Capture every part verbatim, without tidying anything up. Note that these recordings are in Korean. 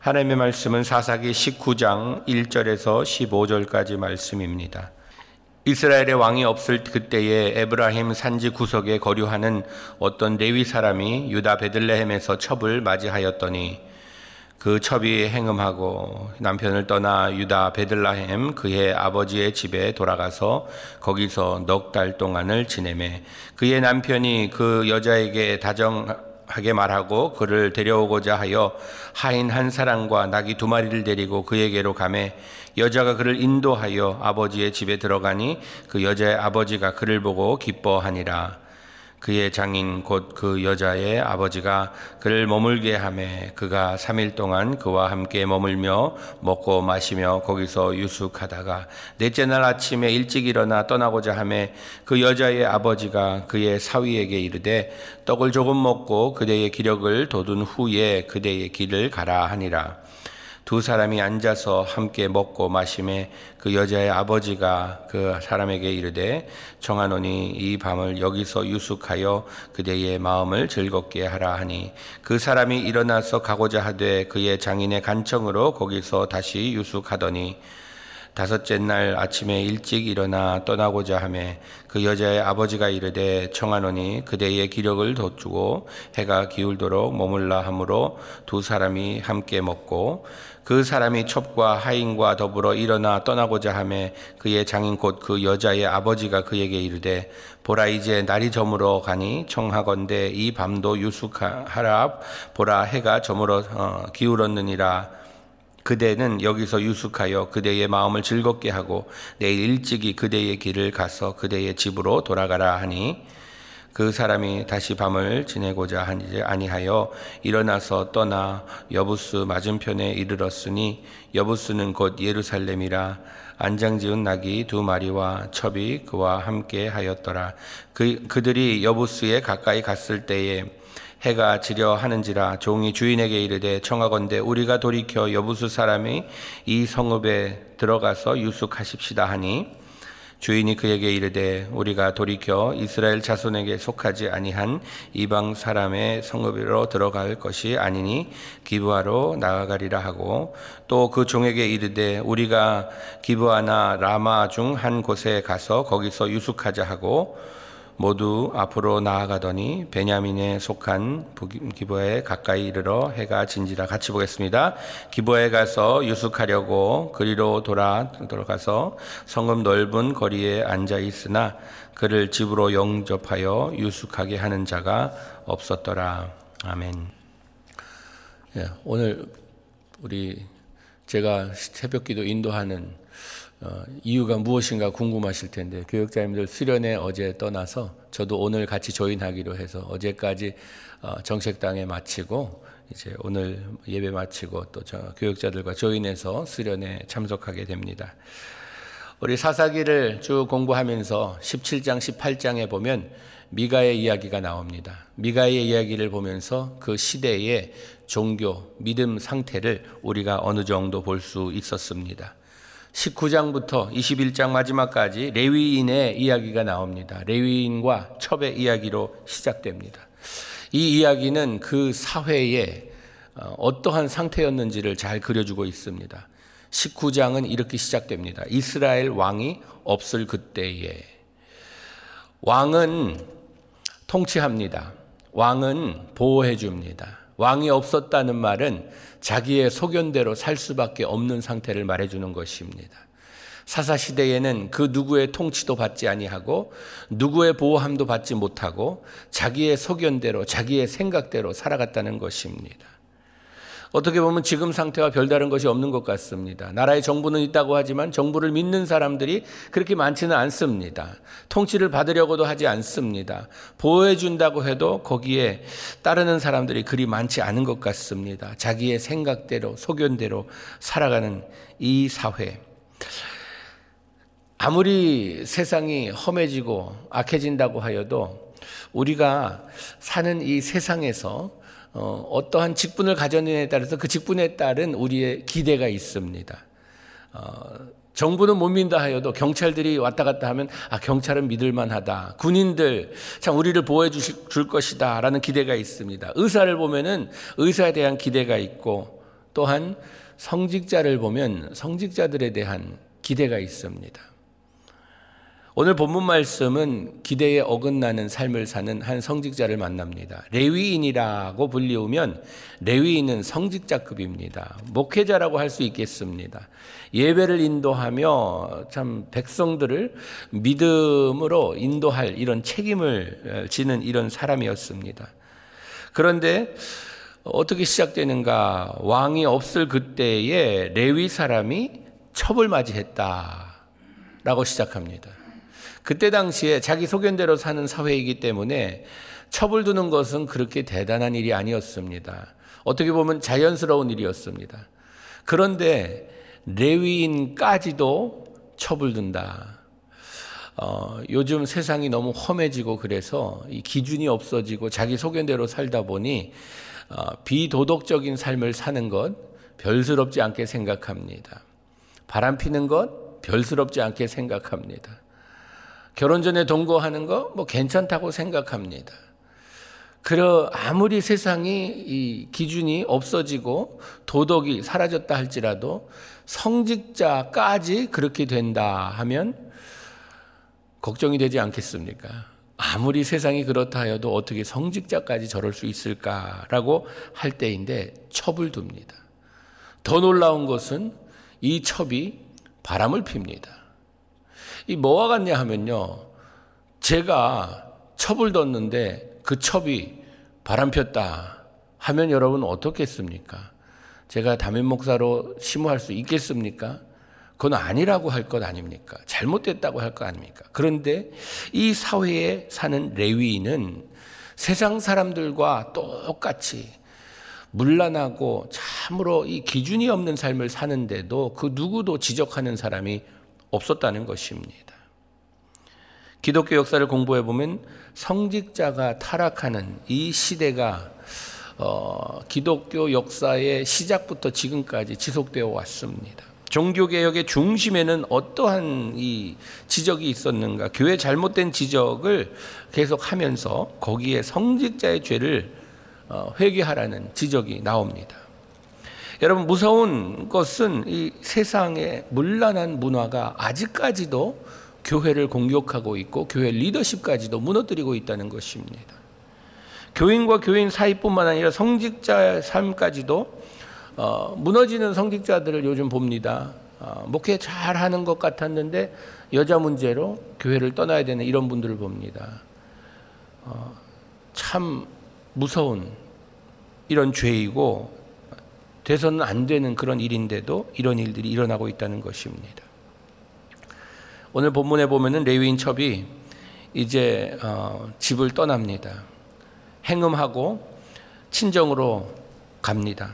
하나님의 말씀은 사사기 십구 장 일 절에서 십오 절까지 말씀입니다. 이스라엘의 왕이 없을 그때에 에브라임 산지 구석에 거류하는 어떤 레위 사람이 유다 베들레헴에서 첩을 맞이하였더니 그 첩이 행음하고 남편을 떠나 유다 베들레헴 그의 아버지의 집에 돌아가서 거기서 넉 달 동안을 지내매 그의 남편이 그 여자에게 다정하게 말하고 그를 데려오고자 하여 하인 한 사람과 나귀 두 마리를 데리고 그에게로 가매 여자가 그를 인도하여 아버지의 집에 들어가니 그 여자의 아버지가 그를 보고 기뻐하니라. 그의 장인 곧 그 여자의 아버지가 그를 머물게 하매 그가 삼 일 동안 그와 함께 머물며 먹고 마시며 거기서 유숙하다가 넷째 날 아침에 일찍 일어나 떠나고자 하매 그 여자의 아버지가 그의 사위에게 이르되 떡을 조금 먹고 그대의 기력을 돋운 후에 그대의 길을 가라 하니라. 두 사람이 앉아서 함께 먹고 마시매 그 여자의 아버지가 그 사람에게 이르되 청하노니 이 밤을 여기서 유숙하여 그대의 마음을 즐겁게 하라 하니 그 사람이 일어나서 가고자 하되 그의 장인의 간청으로 거기서 다시 유숙하더니 다섯째 날 아침에 일찍 일어나 떠나고자 하매 그 여자의 아버지가 이르되 청하노니 그대의 기력을 돋주고 해가 기울도록 머물라 하므로 두 사람이 함께 먹고 그 사람이 첩과 하인과 더불어 일어나 떠나고자 하매 그의 장인 곧 그 여자의 아버지가 그에게 이르되 보라 이제 날이 저물어 가니 청하건대 이 밤도 유숙하라. 보라 해가 저물어 어, 기울었느니라. 그대는 여기서 유숙하여 그대의 마음을 즐겁게 하고 내일 일찍이 그대의 길을 가서 그대의 집으로 돌아가라 하니 그 사람이 다시 밤을 지내고자 하니 아니하여 일어나서 떠나 여부스 맞은편에 이르렀으니 여부스는 곧 예루살렘이라. 안장지은 나귀 두 마리와 첩이 그와 함께 하였더라. 그, 그들이 여부스에 가까이 갔을 때에 해가 지려 하는지라. 종이 주인에게 이르되 청하건대 우리가 돌이켜 여부스 사람이 이 성읍에 들어가서 유숙하십시다 하니 주인이 그에게 이르되 우리가 돌이켜 이스라엘 자손에게 속하지 아니한 이방 사람의 성읍으로 들어갈 것이 아니니 기브아로 나아가리라 하고 또 그 종에게 이르되 우리가 기브아나 라마 중 한 곳에 가서 거기서 유숙하자 하고 모두 앞으로 나아가더니 베냐민에 속한 기브아에 가까이 이르러 해가 진지라. 같이 보겠습니다. 기브아에 가서 유숙하려고 그리로 돌아 돌아가서 성읍 넓은 거리에 앉아 있으나 그를 집으로 영접하여 유숙하게 하는 자가 없었더라. 아멘. 예, 오늘 우리 제가 새벽기도 인도하는 어, 이유가 무엇인가 궁금하실 텐데 교역자님들 수련회 어제 떠나서 저도 오늘 같이 조인하기로 해서 어제까지 어, 정책당에 마치고 이제 오늘 예배 마치고 또 저 교역자들과 조인해서 수련회 참석하게 됩니다. 우리 사사기를 쭉 공부하면서 십칠 장 십팔 장에 보면 미가의 이야기가 나옵니다. 미가의 이야기를 보면서 그 시대의 종교, 믿음 상태를 우리가 어느 정도 볼 수 있었습니다. 십구 장부터 이십일 장 마지막까지 레위인의 이야기가 나옵니다. 레위인과 첩의 이야기로 시작됩니다. 이 이야기는 그 사회에 어떠한 상태였는지를 잘 그려주고 있습니다. 십구 장은 이렇게 시작됩니다. 이스라엘 왕이 없을 그때에 왕은 통치합니다. 왕은 보호해 줍니다. 왕이 없었다는 말은 자기의 소견대로 살 수밖에 없는 상태를 말해주는 것입니다. 사사시대에는 그 누구의 통치도 받지 아니하고 누구의 보호함도 받지 못하고 자기의 소견대로 자기의 생각대로 살아갔다는 것입니다. 어떻게 보면 지금 상태와 별다른 것이 없는 것 같습니다. 나라의 정부는 있다고 하지만 정부를 믿는 사람들이 그렇게 많지는 않습니다. 통치를 받으려고도 하지 않습니다. 보호해 준다고 해도 거기에 따르는 사람들이 그리 많지 않은 것 같습니다. 자기의 생각대로 소견대로 살아가는 이 사회. 아무리 세상이 험해지고 악해진다고 하여도 우리가 사는 이 세상에서 어, 어떠한 직분을 가졌느냐에 따라서 그 직분에 따른 우리의 기대가 있습니다. 어, 정부는 못 믿다 하여도 경찰들이 왔다 갔다 하면 아 경찰은 믿을만하다. 군인들 참 우리를 보호해 주실, 줄 것이다 라는 기대가 있습니다. 의사를 보면은 의사에 대한 기대가 있고 또한 성직자를 보면 성직자들에 대한 기대가 있습니다. 오늘 본문 말씀은 기대에 어긋나는 삶을 사는 한 성직자를 만납니다. 레위인이라고 불리우면 레위인은 성직자급입니다. 목회자라고 할 수 있겠습니다. 예배를 인도하며 참 백성들을 믿음으로 인도할 이런 책임을 지는 이런 사람이었습니다. 그런데 어떻게 시작되는가? 왕이 없을 그때에 레위 사람이 첩을맞이했다라고 시작합니다. 그때 당시에 자기 소견대로 사는 사회이기 때문에 첩을 두는 것은 그렇게 대단한 일이 아니었습니다. 어떻게 보면 자연스러운 일이었습니다. 그런데 레위인까지도 첩을 둔다. 어, 요즘 세상이 너무 험해지고 그래서 이 기준이 없어지고 자기 소견대로 살다 보니 어, 비도덕적인 삶을 사는 것 별스럽지 않게 생각합니다. 바람 피는 것 별스럽지 않게 생각합니다. 결혼 전에 동거하는 거 뭐 괜찮다고 생각합니다. 그러 아무리 세상이 이 기준이 없어지고 도덕이 사라졌다 할지라도 성직자까지 그렇게 된다 하면 걱정이 되지 않겠습니까? 아무리 세상이 그렇다 하여도 어떻게 성직자까지 저럴 수 있을까라고 할 때인데 첩을 둡니다. 더 놀라운 것은 이 첩이 바람을 핍니다. 이 뭐와 같냐 하면요, 제가 첩을 뒀는데 그 첩이 바람 폈다 하면 여러분 어떻겠습니까? 제가 담임 목사로 심호할 수 있겠습니까? 그건 아니라고 할 것 아닙니까? 잘못됐다고 할 것 아닙니까? 그런데 이 사회에 사는 레위인은 세상 사람들과 똑같이 문란하고 참으로 이 기준이 없는 삶을 사는데도 그 누구도 지적하는 사람이 없었다는 것입니다. 기독교 역사를 공부해 보면 성직자가 타락하는 이 시대가 어, 기독교 역사의 시작부터 지금까지 지속되어 왔습니다. 종교개혁의 중심에는 어떠한 이 지적이 있었는가? 교회 잘못된 지적을 계속하면서 거기에 성직자의 죄를 어, 회개하라는 지적이 나옵니다. 여러분, 무서운 것은 이 세상의 문란한 문화가 아직까지도 교회를 공격하고 있고 교회 리더십까지도 무너뜨리고 있다는 것입니다. 교인과 교인 사이뿐만 아니라 성직자의 삶까지도 어, 무너지는 성직자들을 요즘 봅니다. 어, 목회 잘하는 것 같았는데 여자 문제로 교회를 떠나야 되는 이런 분들을 봅니다. 어, 참 무서운 이런 죄이고 돼서는 안 되는 그런 일인데도 이런 일들이 일어나고 있다는 것입니다. 오늘 본문에 보면은 레위인 첩이 이제 어, 집을 떠납니다. 행음하고 친정으로 갑니다.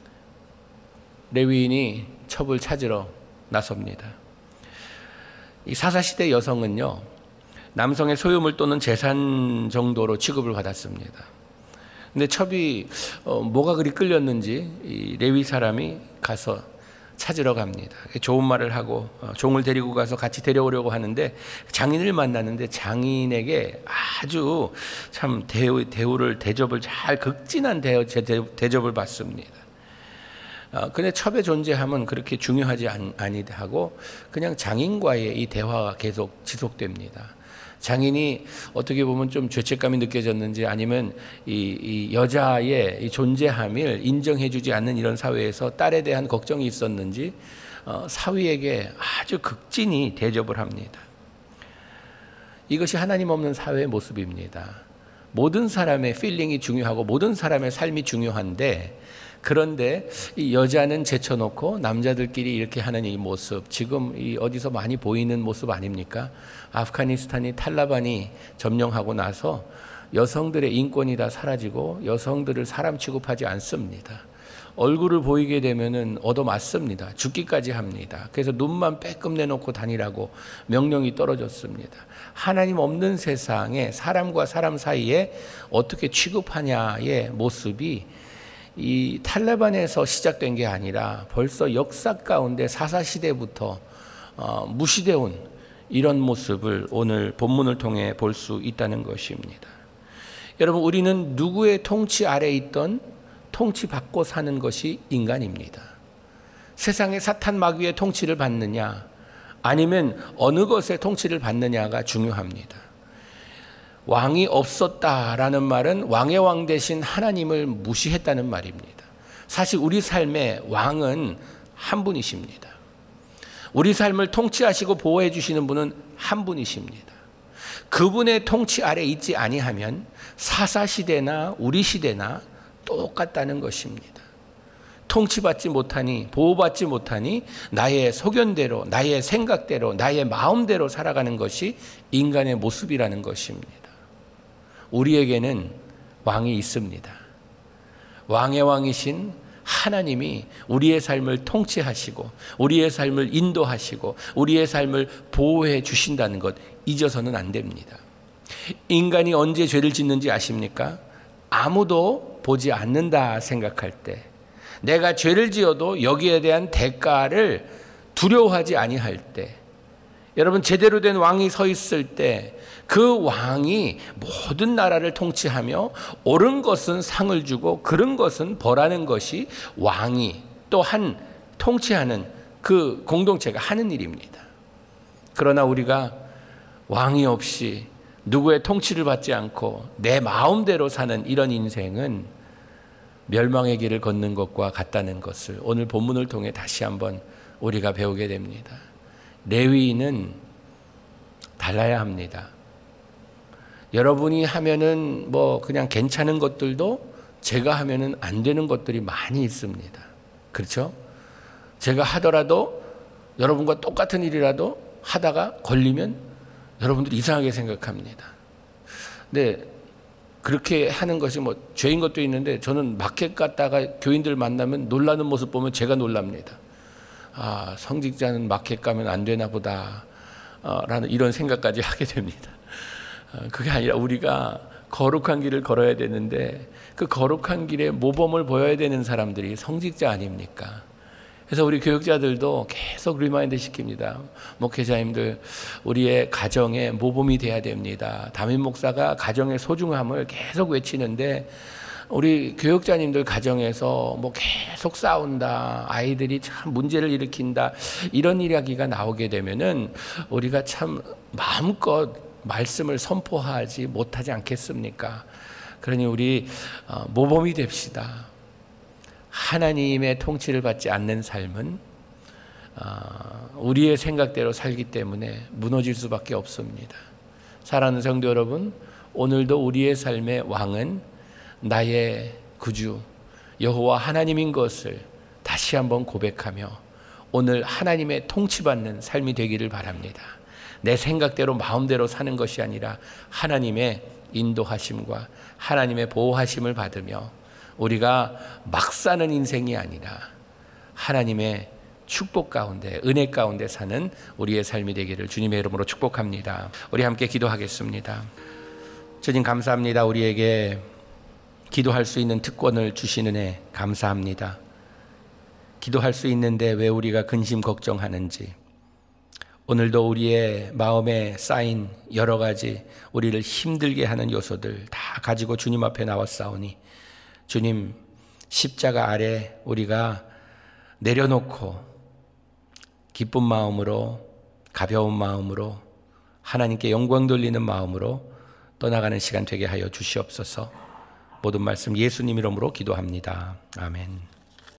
레위인이 첩을 찾으러 나섭니다. 이 사사시대 여성은요, 남성의 소유물 또는 재산 정도로 취급을 받았습니다. 근데 첩이 어, 뭐가 그리 끌렸는지 이 레위 사람이 가서 찾으러 갑니다. 좋은 말을 하고 어, 종을 데리고 가서 같이 데려오려고 하는데 장인을 만나는데 장인에게 아주 참 대우, 대우를 대접을 잘 극진한 대우, 대접을 받습니다. 어, 근데 첩의 존재함은 그렇게 중요하지 않, 아니다 하고 그냥 장인과의 이 대화가 계속 지속됩니다. 장인이 어떻게 보면 좀 죄책감이 느껴졌는지 아니면 이, 이 여자의 이 존재함을 인정해주지 않는 이런 사회에서 딸에 대한 걱정이 있었는지 어, 사위에게 아주 극진히 대접을 합니다. 이것이 하나님 없는 사회의 모습입니다. 모든 사람의 필링이 중요하고 모든 사람의 삶이 중요한데 그런데 이 여자는 제쳐놓고 남자들끼리 이렇게 하는 이 모습, 지금 이 어디서 많이 보이는 모습 아닙니까? 아프가니스탄이 탈레반이 점령하고 나서 여성들의 인권이 다 사라지고 여성들을 사람 취급하지 않습니다. 얼굴을 보이게 되면은 얻어맞습니다. 죽기까지 합니다. 그래서 눈만 빼끔 내놓고 다니라고 명령이 떨어졌습니다. 하나님 없는 세상에 사람과 사람 사이에 어떻게 취급하냐의 모습이 이 탈레반에서 시작된 게 아니라 벌써 역사 가운데 사사시대부터 어, 무시되어 온 이런 모습을 오늘 본문을 통해 볼 수 있다는 것입니다. 여러분, 우리는 누구의 통치 아래에 있던 통치받고 사는 것이 인간입니다. 세상의 사탄 마귀의 통치를 받느냐 아니면 어느 것의 통치를 받느냐가 중요합니다. 왕이 없었다라는 말은 왕의 왕 대신 하나님을 무시했다는 말입니다. 사실 우리 삶의 왕은 한 분이십니다. 우리 삶을 통치하시고 보호해 주시는 분은 한 분이십니다. 그분의 통치 아래 있지 아니하면 사사시대나 우리 시대나 똑같다는 것입니다. 통치받지 못하니 보호받지 못하니 나의 소견대로 나의 생각대로 나의 마음대로 살아가는 것이 인간의 모습이라는 것입니다. 우리에게는 왕이 있습니다. 왕의 왕이신 하나님이 우리의 삶을 통치하시고 우리의 삶을 인도하시고 우리의 삶을 보호해 주신다는 것 잊어서는 안 됩니다. 인간이 언제 죄를 짓는지 아십니까? 아무도 보지 않는다 생각할 때, 내가 죄를 지어도 여기에 대한 대가를 두려워하지 아니할 때, 여러분 제대로 된 왕이 서 있을 때 그 왕이 모든 나라를 통치하며 옳은 것은 상을 주고 그른 것은 벌하는 것이 왕이 또한 통치하는 그 공동체가 하는 일입니다. 그러나 우리가 왕이 없이 누구의 통치를 받지 않고 내 마음대로 사는 이런 인생은 멸망의 길을 걷는 것과 같다는 것을 오늘 본문을 통해 다시 한번 우리가 배우게 됩니다. 레위인은 달라야 합니다. 여러분이 하면은 뭐 그냥 괜찮은 것들도 제가 하면은 안 되는 것들이 많이 있습니다. 그렇죠? 제가 하더라도 여러분과 똑같은 일이라도 하다가 걸리면 여러분들이 이상하게 생각합니다. 근데 그렇게 하는 것이 뭐 죄인 것도 있는데 저는 마켓 갔다가 교인들 만나면 놀라는 모습 보면 제가 놀랍니다. 아, 성직자는 마켓 가면 안 되나 보다 라는 이런 생각까지 하게 됩니다. 그게 아니라 우리가 거룩한 길을 걸어야 되는데 그 거룩한 길에 모범을 보여야 되는 사람들이 성직자 아닙니까? 그래서 우리 교육자들도 계속 리마인드 시킵니다. 목회자님들, 우리의 가정에 모범이 돼야 됩니다. 담임 목사가 가정의 소중함을 계속 외치는데 우리 교육자님들 가정에서 뭐 계속 싸운다, 아이들이 참 문제를 일으킨다, 이런 이야기가 나오게 되면은 우리가 참 마음껏 말씀을 선포하지 못하지 않겠습니까? 그러니 우리 모범이 됩시다. 하나님의 통치를 받지 않는 삶은 우리의 생각대로 살기 때문에 무너질 수밖에 없습니다. 사랑하는 성도 여러분, 오늘도 우리의 삶의 왕은 나의 구주 여호와 하나님인 것을 다시 한번 고백하며 오늘 하나님의 통치받는 삶이 되기를 바랍니다. 내 생각대로 마음대로 사는 것이 아니라 하나님의 인도하심과 하나님의 보호하심을 받으며 우리가 막 사는 인생이 아니라 하나님의 축복 가운데, 은혜 가운데 사는 우리의 삶이 되기를 주님의 이름으로 축복합니다. 우리 함께 기도하겠습니다. 주님 감사합니다. 우리에게 기도할 수 있는 특권을 주신 은혜 감사합니다. 기도할 수 있는데 왜 우리가 근심 걱정하는지, 오늘도 우리의 마음에 쌓인 여러 가지 우리를 힘들게 하는 요소들 다 가지고 주님 앞에 나왔사오니 주님, 십자가 아래 우리가 내려놓고 기쁜 마음으로, 가벼운 마음으로, 하나님께 영광 돌리는 마음으로 떠나가는 시간 되게 하여 주시옵소서. 모든 말씀 예수님 이름으로 기도합니다. 아멘.